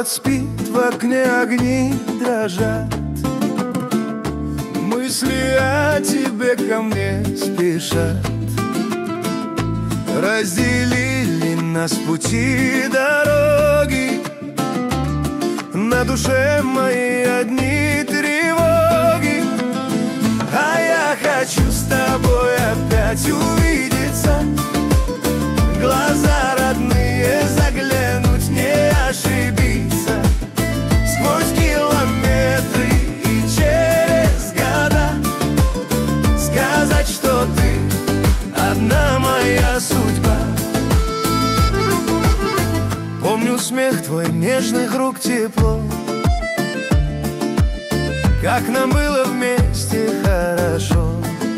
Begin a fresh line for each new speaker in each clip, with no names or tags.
Город спит, в окне огни дрожат, мысли о тебе ко мне спешат. Разделили нас пути дороги, на душе моей одни тревоги. А я хочу с тобой опять увидеться, глаза родные заглянуть, не ошибиться. Сквозь километры и через года сказать, что ты одна моя судьба. Помню смех твой, нежных рук тепло, как нам было вместе хорошо.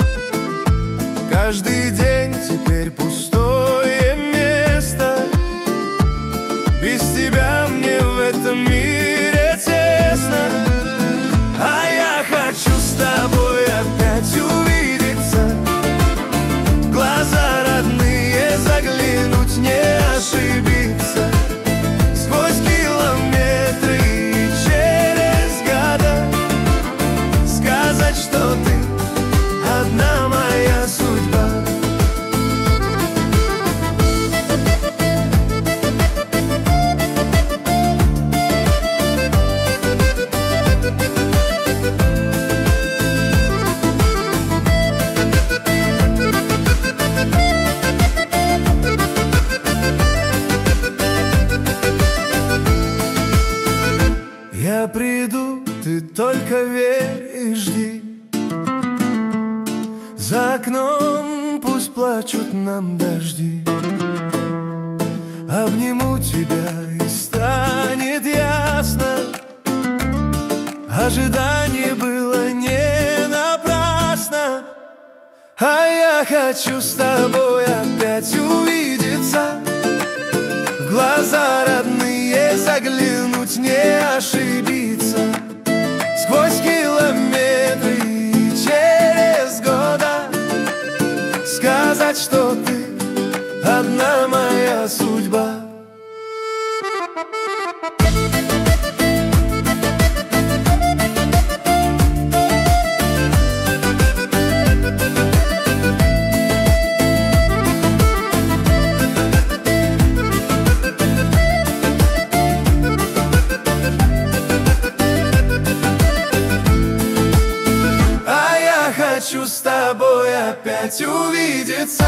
Каждый день теперь пустое место, без тебя мне в этом мире тесно. А я хочу с тобой опять увидеться, глаза родные заглянуть, не ошибиться. Сквозь километры и через года сказать, что ты одна моя судьба. Я приду, ты только верь и жди. За окном пусть плачут нам дожди. Обниму тебя и станет ясно, ожидание было не напрасно. А я хочу с тобой опять увидеться, глаза родные заглянуть, не ошибиться. Сквозь километры и через года сказать, что ты одна моя судьба. Хочу с тобой опять увидеться,